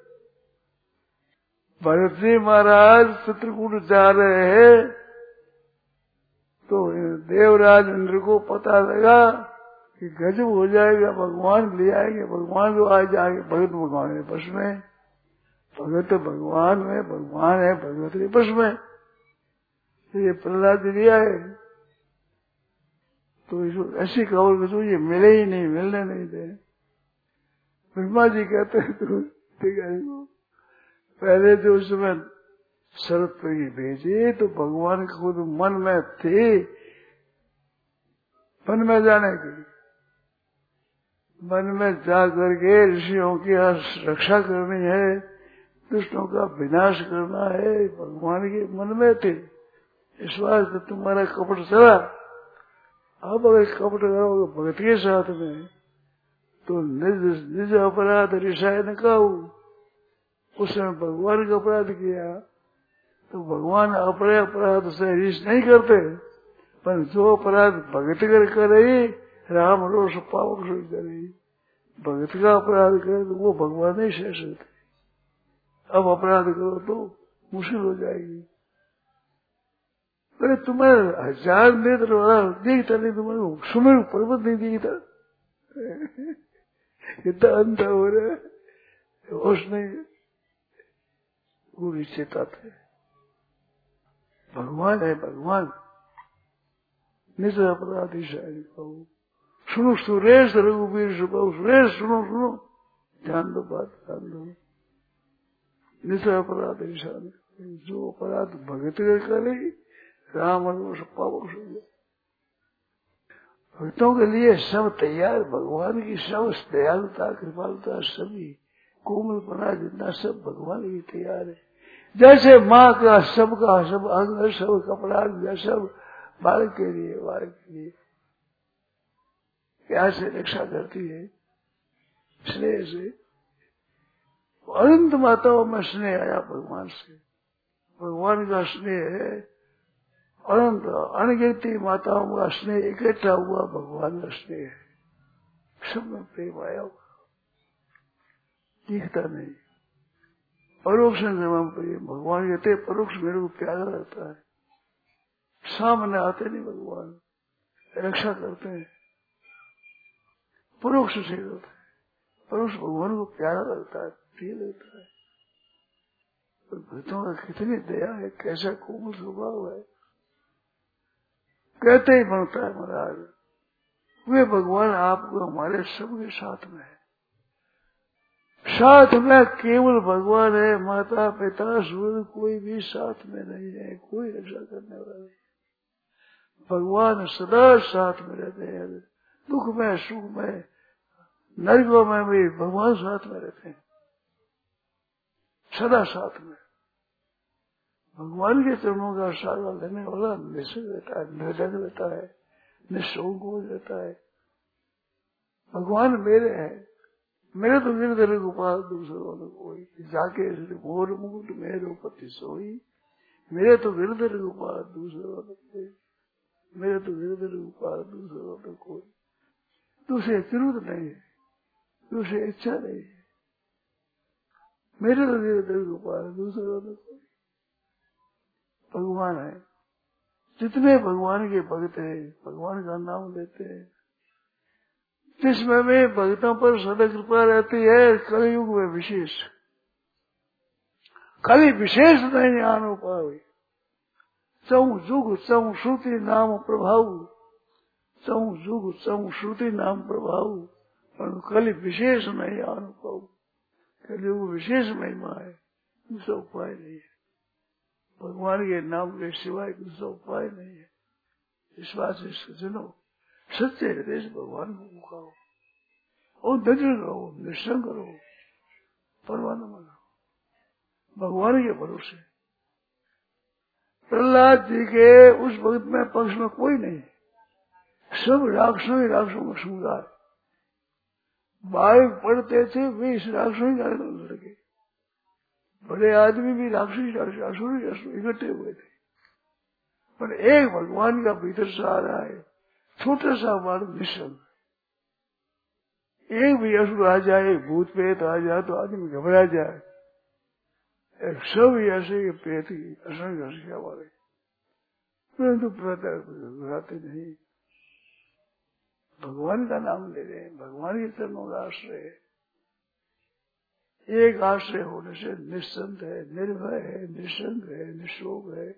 S2: भरत जी महाराज चित्रकूट जा रहे हैं तो देवराज इंद्र को पता लगा कि गजब हो जाएगा, भगवान ले आएंगे। भगवान जो आ जाएंगे, भगत भगवान है बस में, भगत भगवान में, भगवान है भगवत के बस में। ये प्रहलाद जी आए तो ऐसी खबर तो ये मिले ही नहीं, मिलने नहीं दे। ब्रह्मा जी कहते हैं तो पहले जो उस समय शरत पर भेजे तो भगवान खुद मन में थे, वन में जाने के लिए। वन में जा करके ऋषियों की रक्षा करनी है, दुष्टों का विनाश करना है, भगवान के मन में थे। इस वास्ते तुम्हारा कपट चला। अब अगर कपट करोगे भगत के साथ में तो निज अपराध रिसाए न काऊ। उसने भगवान का अपराध किया तो भगवान अपने अपराध से रिस नहीं करते, पर जो अपराध भगत कर करे, राम रोष पावक सोई करे। भगत का अपराध करे तो वो भगवान नहीं सह सकते। अब अपराध करो तो मुश्किल हो जाएगी। अरे तुम्हारे 1000 नेत्र वाला दिखता नहीं, तुम्हारे सुमेरु पर्वत नहीं दिखता, इतना अंधा हो रहा है, होश नहीं। वो निश्चित थे भगवान है, भगवान निज अपराधी शायद कहू। सुनो सुरेश रघुवीर सुबाऊ, सुरेश सुनो सुनो, ध्यान दो, बात ध्यान दो। निज अपराधी शायद, जो अपराध भगत करे, राम रोष पावक सोई। भक्तों के लिए सब तैयार, भगवान की सब दयालुता कृपालुता सभी कोमलपना जितना सब भगवान की तैयार है। जैसे माँ का सब अंग सब कपड़ा सब बालक के लिए प्यार से रक्षा करती है, स्नेह से। अनंत माताओं में स्नेह आया भगवान से। भगवान का स्नेह है अनंत, अनगिनती माताओं का स्नेह इकट्ठा हुआ, भगवान का स्नेह है। सब में प्रेम आया हुआ, दिखता नहीं। परोक्ष प्रेम, भगवान कहते परोक्ष मेरे को प्यारा लगता है। सामने आते नहीं, भगवान रक्षा करते हैं, परोक्ष से होता है। परोक्ष भगवान को प्यारा लगता है, प्रिय लगता है। तो भक्तों का कितनी दया है, कैसा कोमल स्वभाव है, कहते ही बनता है महाराज। वे भगवान आपको हमारे सबके साथ में है। साथ में केवल भगवान है, माता पिता सूर्य कोई भी साथ में नहीं है, कोई रक्षा करने वाला नहीं। भगवान सदा साथ में रहते हैं, दुख में सुख में नरकों में भी भगवान साथ में रहते हैं, सदा साथ में। भगवान के चरणों का सहारा लेने वाला निश्चित रहता है, निर्जग रहता है, निःशोक हो रहता है। भगवान मेरे है, मेरे तो गिरधर गोपाल दूसरों ने कोई, जाके मोर मुकुट मेरे पति सोई, मेरे तो गिरधर गोपाल दूसरों ने कोई, मेरे तो गिरधर गोपाल दूसरों ने कोई। दूसरे जरूरत नहीं है, दूसरी इच्छा नहीं है, मेरे तो गिरधर गोपाल दूसरों ने कोई। भगवान है, जितने भगवान के भक्त हैं भगवान का नाम लेते हैं, जिसमें में भक्तों पर सदा कृपा रहती है, कलयुग में विशेष, खाली विशेष नहीं आनो पावे, चौं जुग चौं श्रुति नाम प्रभाव, चौं जुग चौं श्रुति नाम प्रभाव, पर खाली विशेष नहीं आनो पाऊ। कलयुग विशेष महिमा है, दूसरा उपाय नहीं है, भगवान के नाम के सिवाय दूसरा उपाय नहीं है। इस बात से सुनो, सच्चे हृदय से भगवान को पुकारो और नजर रहो, निश्चय करो, परवाह न मानो, भगवान के भरोसे। प्रहलाद जी के उस भक्त में पक्ष में कोई नहीं, सब राक्षसों ही राक्षसों का समुदाय। बाइक पढ़ते थे वे इस राक्षसों ही राक्षसों लड़के, बड़े आदमी भी राक्षसी असुर इकट्ठे हुए थे, पर एक भगवान का भीतर से आ रहा है, छोटा सा बालक निश्चल। एक भी असुर आ जाए, एक भूत प्रेत आ जाए तो आदमी घबरा जाए, एक सब ऐसे प्रेत की असंख्य संख्या वाले, परंतु घबराते नहीं, भगवान का नाम ले रहे हैं, भगवान के चरणों का आश्रय है। एक आश्रय होने से निश्चिंत है, निर्भय है, निशंक है, निशोक है।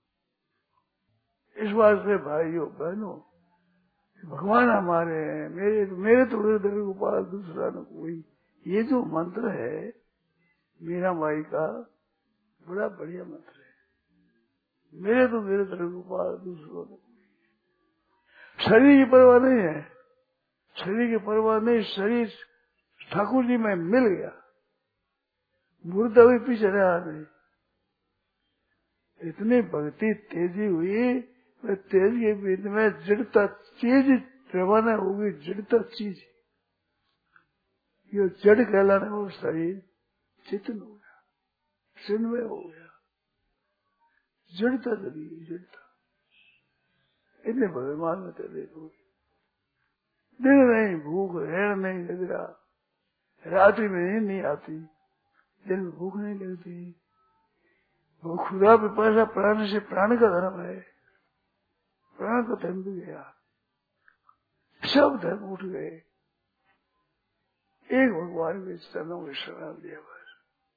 S2: इस बात से भाइयों बहनों, भगवान हमारे हैं, मेरे तो गिरधर गोपाल दूसरा न कोई, ये जो मंत्र है मीरा माई का, बड़ा बढ़िया मंत्र है। मेरे तो गिरधर गोपाल दूसरा न कोई। शरीर की परवाह नहीं है, शरीर की परवाह नहीं, शरीर ठाकुर जी में मिल गया, मुर्दा भी पीछे रहा नहीं। इतनी भक्ति तेजी हुई, तेज के बीच में जड़ता चीज रवाना होगी, जड़ता चीज, ये जड़ कहलाने वो शरीर चेतन हो गया, चिन्मय हो गया, जड़ता लगी, जड़ता। इतने भगवान में चले दिन नहीं, भूख रहना नहीं लग रहा, रात्रि में नींद नहीं आती, दिन में भूख नहीं लगती, वो खुदा पिपासा प्राण से प्राण का धर्म है, प्राण का धर्म भी गया, सब धर्म उठ गए, एक भगवान के चरणों में शरण दिया। बस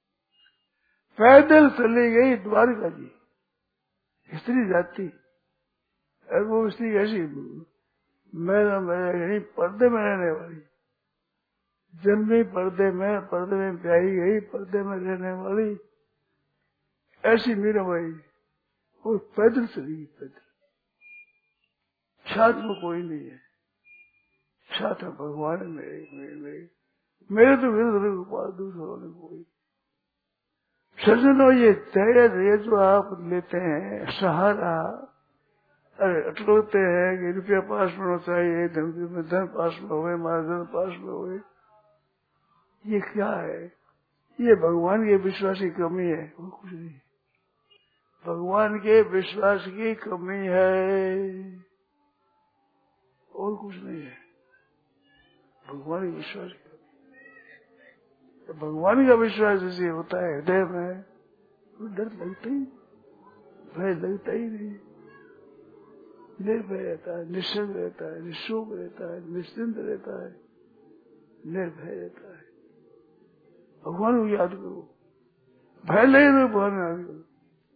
S2: पैदल चली गई द्वारका जी, स्त्री जाती, और वो स्त्री ऐसी मेरे पर्दे में रहने वाली, जन्मी पर्दे में ब्याही गई, पर्दे में रहने वाली, ऐसी मीराबाई, वो पैदल चली गई, पैदल, साथ में कोई नहीं है, साथ में भगवान मेरे तो गिरधर गोपाल दूसरों ने कोई। सज्जनों, ये धैर्य जो आप लेते हैं सहारा, अरे अटलोते हैं कि रुपया पास में होना चाहिए, धन पास में हुए, महाजन पास में हुए, ये क्या है? ये भगवान के विश्वास की कमी है, और कुछ नहीं। भगवान के विश्वास की कमी है, और कुछ नहीं है। भगवान के विश्वास की कमी, तो भगवान का विश्वास जैसे होता है हृदय में, तो डर लगता ही, भय लगता ही नहीं, निर्भय रहता है, निश्चिंत रहता है, निशोक रहता है, निश्चिंत रहता है, निर्भय रहता है। भगवान को याद करो, भय नहीं तो भगवान याद करो।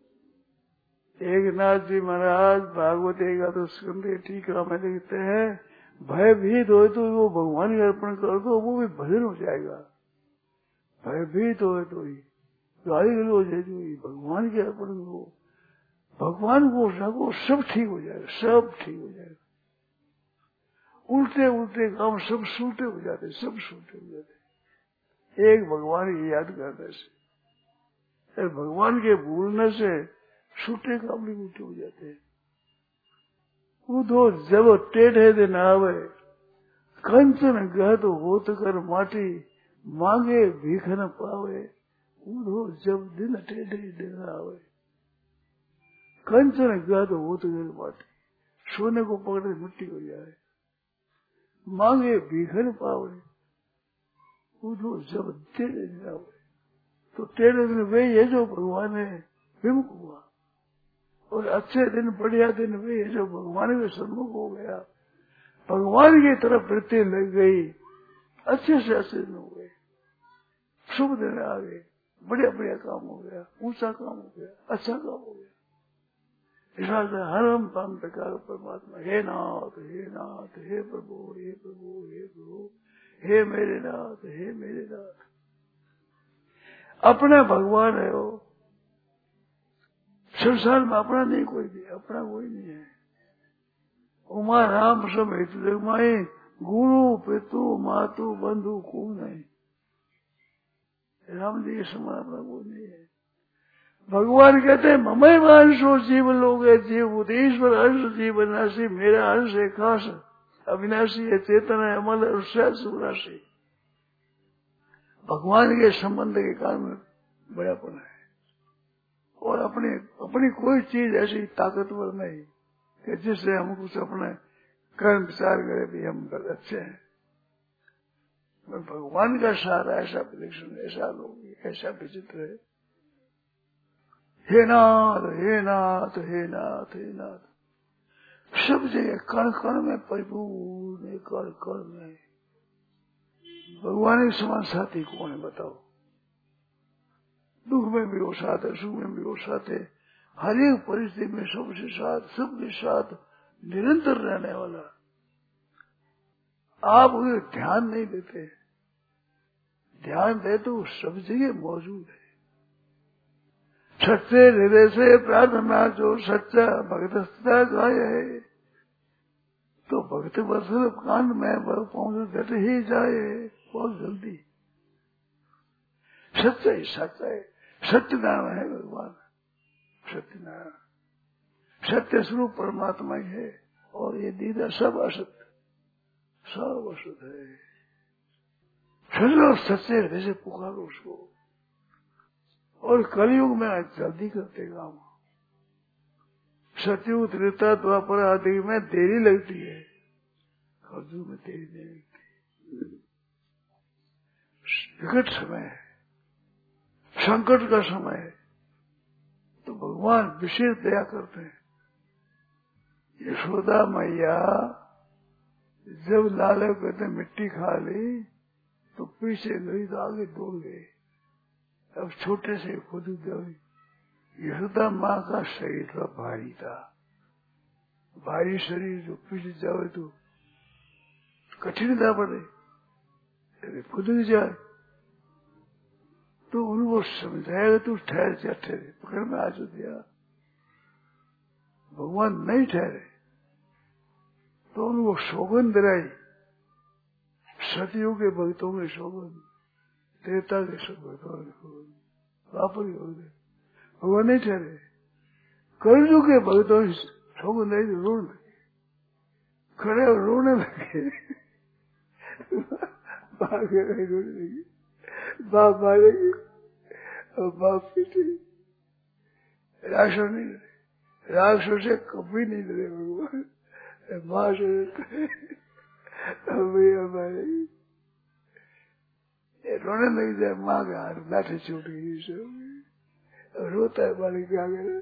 S2: एक नाथ जी महाराज भागवत का तो स्कंदे टीका में लिखते हैं, भयभीत हो तो वो भगवान को अर्पण कर दो, वो भी भजन हो जाएगा। भयभीत हो तो ही गाली गलो हो जाएगी, भगवान के अर्पण करो, भगवान को रखो, सब ठीक हो जाएगा, सब ठीक हो जाएगा। उल्टे उल्टे काम सब सूटे हो जाते, सब सूटे हो जाते, एक भगवान की याद करने से। भगवान के भूलने से छूटे काबली बूटे हो जाते हैं। वो तो जब टेढ़े दिन आवे, कंचन गहत होत कर माटी, मांगे भीख न पावे। वो जब दिन टेढ़े दिन आवे, कंचन गहत होत कर माटी, सोने को पकड़े मिट्टी हो जाए, मांगे भीख न पावे। वो तो जब टेढ़े दिन आवे, तो टेढ़े दिन वे ये जो भगवान है विमुख हुआ, और अच्छे दिन बढ़िया दिन वे जो भगवान के सम्मुख हो गया, भगवान की तरफ वृत्ति लग गई, अच्छे से अच्छे दिन हो गए, शुभ दिन आ गए, बढ़िया बढ़िया काम हो गया, ऊंचा काम हो गया, अच्छा काम हो गया। ऐसा हरम पान प्रकार परमात्मा, हे नाथ हे प्रभु हे प्रभु हे प्रभु, हे मेरे नाथ हे मेरे नाथ। अपना भगवान है वो, संसार में अपना नहीं कोई भी, अपना कोई नहीं है। उमा राम समेत जगमाए, गुरु पितु मातु बंधु को नहीं, राम जी के समान अपना कोई नहीं है। भगवान कहते हैं ममय मानसो जीव लोग है, जीव उदेश्वर अंश जीवनाशी, मेरा अंश है खास, अविनाशी है, चेतन है, अमल है, सुराशी। भगवान के संबंध के कारण बड़ापन है, और अपनी कोई चीज ऐसी ताकतवर नहीं कि जिससे हम कुछ अपने कर्म विचार करें भी हम अच्छे हैं। भगवान का सारा ऐसा प्रदर्शन, ऐसा लोग, ऐसा विचित्र है। हे नाथ हे नाथ हे नाथ हे नाथ, सब जगह कण कण में परिपूर्ण, कण कण में भगवान के समान साथी कौन है बताओ। दुख में भी वो साथ है, सुख में भी वो साथ है, हर एक परिस्थिति में सबसे साथ, सबके साथ निरंतर रहने वाला। आप उसे ध्यान नहीं देते, ध्यान दे तो सब जगह मौजूद है। सच्चे हृदय से प्रार्थना जो सच्चा भक्त सच्चा गाय है, तो भक्त वत्सल कांड में पहुंच घट ही जाए बहुत जल्दी। सच्चा ही सच्चा है, सत्यनारायण है भगवान, सत्यनारायण सत्य स्वरूप परमात्मा ही है, और ये दीदा सब असत्य, सब असत है। फिर सच्चे हृदय से पुकारो उसको, और कलयुग में जल्दी करते काम। सतयुग त्रेता द्वापर आदि में देरी लगती है, कलयुग में देरी नहीं लगती। विकट समय है, संकट का समय है, तो भगवान विशेष दया करते हैं। यशोदा मैया जब लाल कहते मिट्टी खा ली, तो पीछे गई तो आगे दौड़ गए। अब छोटे से खुद गई। यशोदा माँ का शरीर थोड़ा भारी था, भारी शरीर जो पीछे जाए तो कठिनता पड़े, खुद जाए तो उनको समझाएगा तू ठहर जा, ठहरे पकड़ में आ दिया। भगवान नहीं ठहरे तो उनको सौगंध दिलाई, सतियों के भक्तों के सौगंध, त्रेता के भक्तों के सौगंध, वापर हो गए, भगवान नहीं ठहरे। कलयुग के भक्तों की सौगंध नहीं तो रोने लगे, खड़े और रोने लगे, रोने लगी, बाप मारेगी और बाप पीटेगी। राक्षस नहीं लड़े, राक्षस से कभी नहीं लड़े भगवान, माँ से मारेगी। रोने लगी जाए, माँ के हाथ लाठी छूट गई, सब रोता है बालक क्या करे।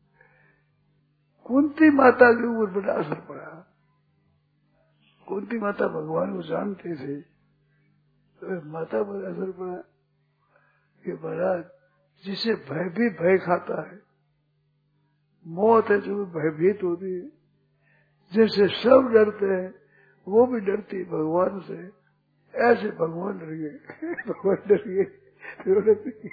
S2: कुंती माता के ऊपर बड़ा असर पड़ा। कुंती माता भगवान को जानते थे, तो माता पर असर पड़ा कि महाराज जिसे भय भी भय खाता है, मौत है जो भयभीत होती है, जिससे सब डरते हैं वो भी डरती है भगवान से, ऐसे भगवान डर गए, भगवान डर गए, रोने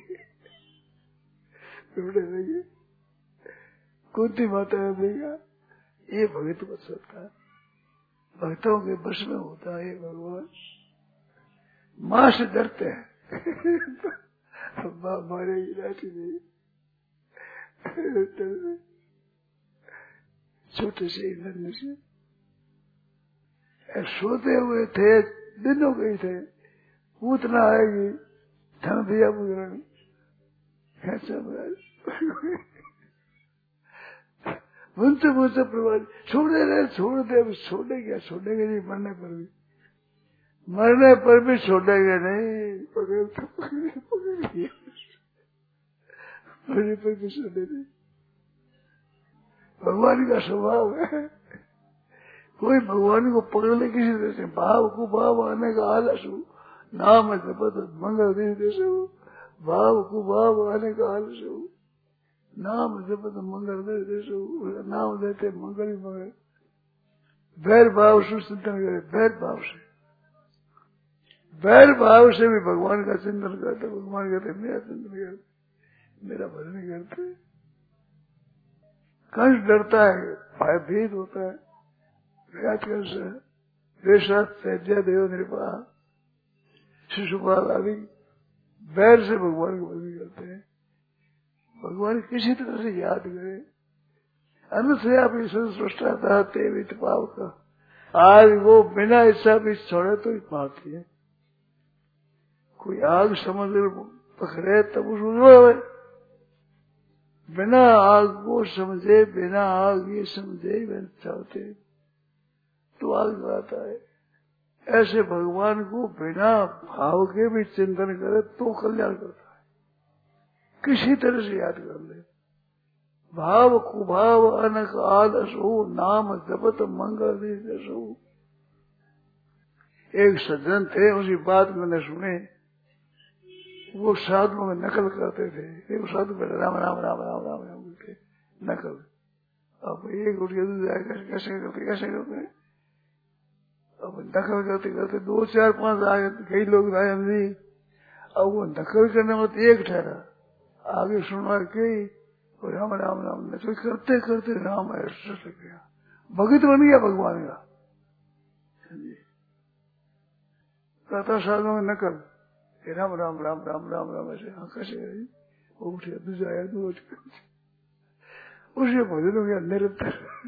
S2: लगे। कुंती माता ने देखा ये भगत बच सकता है, भक्तों के बस में होता है भगवान, माँ से डरते हैं, माँ मारेगी लाठी नहीं, छोटे से लड़ने से सोते हुए थे, दिनों गए थे, पूतना आएगी धन दिया बुजुर्ग मुझसे प्रभाव छोड़ दे छोड़े क्या, छोड़ेंगे नहीं, मरने पर भी छोड़ेंगे नहीं, पकड़े मरने पर भी छोड़े नहीं। भगवान का स्वभाव है, कोई भगवान को पकड़ ले किसी तरह से, भाव को भाव आने का आलस हो, नाम जपत मंगल देश हो, भाव को भाव आने का आलस हो, नाम जपत मंगल देश हो, नाम देते मंगल ही मंगल। बैर भाव से चिंतन करे, बैर भाव से भी भगवान का चिंतन करते, भगवान कहते मेरा चिंतन करते, मेरा भजन करते। कंस डरता है, भयभीत होता है, देव नृपा शिशुपाल आदि बैर से भगवान को भजन करते हैं। भगवान किसी तरह से याद करे, अन्न से आप सृष्टा था तेवित पाव का, आज वो बिना इच्छा भी छोड़े तो ही पाती है। कोई आग समुद्र पकड़े तब उसको बिना आग को समझे, बिना आग ये समझे चाहते तो आग लगाता है। ऐसे भगवान को बिना भाव के भी चिंतन करे तो कल्याण करता है। किसी तरह से याद कर ले, भाव कुभाव अनक आलस हो, नाम जपत मंगल देश हो। एक सज्जन थे, उसी बात मैंने सुने, वो साधुओं में नकल करते थे। एक साधु बैठे राम राम राम राम राम राम करके नकल। अब एक उठ के जाएगा, कैसे करते अब नकल करते करते 2 4 5 आगे कई लोग आए नहीं। अब वो नकल करने में एक ठहरा, आगे सुनवा कई और राम राम राम नकल करते करते राम ऐसा लग गया, भगत बन गया भगवान का। कहता साधुओं में नकल राम राम राम राम राम राम ऐसे कैसे गई, वो उठे दूसरा आया तो उसे भजन हो गया निरंतर।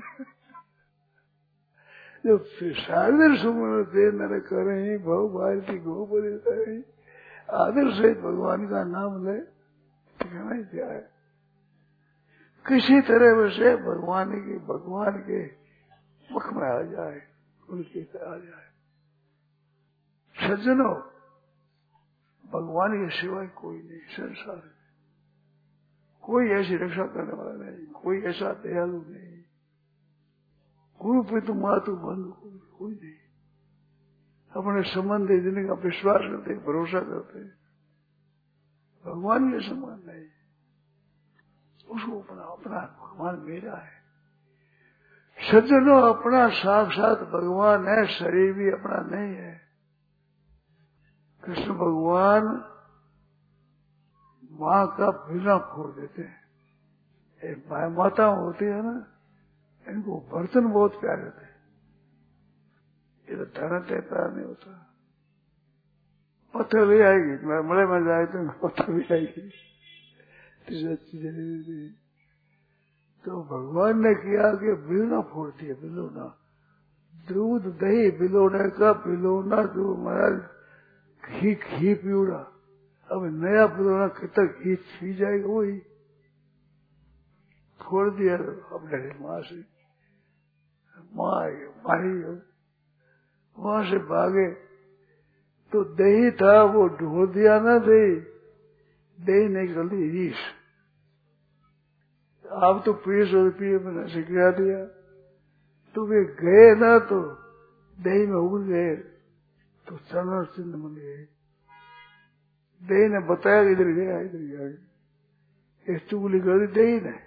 S2: जो साधन सुमन दे नर करे भव भारती गो बोले, आदर से भगवान का नाम ले कहना ही क्या है। किसी तरह से भगवान के मुख में आ जाए, उनके आ जाए। सज्जनों, भगवान के सिवाय कोई नहीं संसार में, कोई ऐसी रक्षा करने वाला नहीं, कोई ऐसा दयालु नहीं, गुरु पितु मातु बंधु कोई नहीं। अपने संबंध जिनका विश्वास करते, भरोसा करते, भगवान के समान नहीं। उसको अपना भगवान मेरा है। सज्जनों, अपना साक्षात भगवान है, शरीर भी अपना नहीं है। कृष्ण भगवान माँ का बिना फोड़ देते हैं। एक माता होती है ना, इनको बर्तन बहुत प्यारे थे, ये तो धन प्यार नहीं होता। पत्थर भी आएगी, मरे में जाए तो पत्थर भी आएगी। तो भगवान ने किया कि बिलना फोड़ दिया, बिलोना, दूध दही बिलोने का बिलोना, जो महाराज घी पियूरा, अब नया बिलोना कितना घी पी जाएगा, वही फोड़ दिया अपने माँ से। माँ मारी, वहां से भागे तो दही था, वो ढो दिया ना, दही निकली रीस। आप तो 20 रुपये मैंने सिखा दिया, तो वे गए ना तो दही में उड़ गए, तो चरण चिन्ह बन गए। दही ने बताया इधर गया, इधर गया, एक चुगली कर दी दही ने,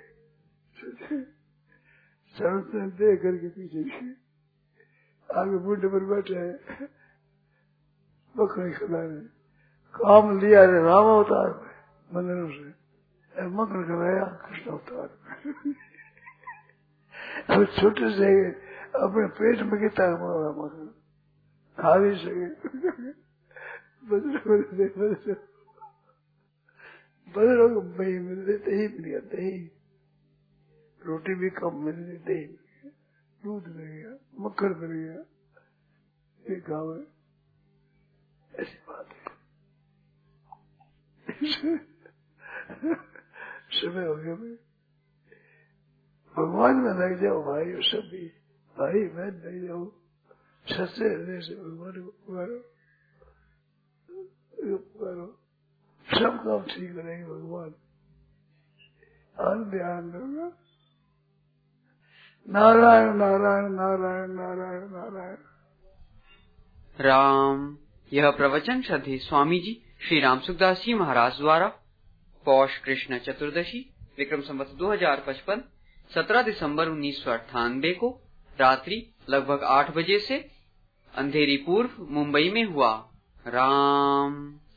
S2: चरण चिन्ह दे करके पीछे गए। आगे बूढ़े पर बैठे हैं, बकरी खिला रहे, काम लिया रे राम अवतार में मंदिरों से, मकर खिलाया कृष्ण अवतार में। अब छोटे से अपने पेट में कितना मकर खा भी सके, बदलों को बही मिल रहे, दही मिल गया, दही रोटी भी कम मिलनी, दही दूध नहीं है, मक्खन नहीं है, ये गाँव है, ऐसी बात है। समय हो गया भाई, भगवान में लग जाओ भाई, सभी भाई बहन लग जाओ, सच्चे हृदय से भगवान को पुकारो, सब काम ठीक रहेंगे भगवान, आनंद होगा। नारायण नारायण नारायण नारायण नारायण।
S3: राम। यह प्रवचन श्रद्धेय स्वामी जी श्री राम सुखदास जी महाराज द्वारा पौष कृष्ण चतुर्दशी विक्रम संवत 2055 17 दिसंबर 1998 को रात्रि लगभग 8 बजे से अंधेरी पूर्व मुंबई में हुआ। राम।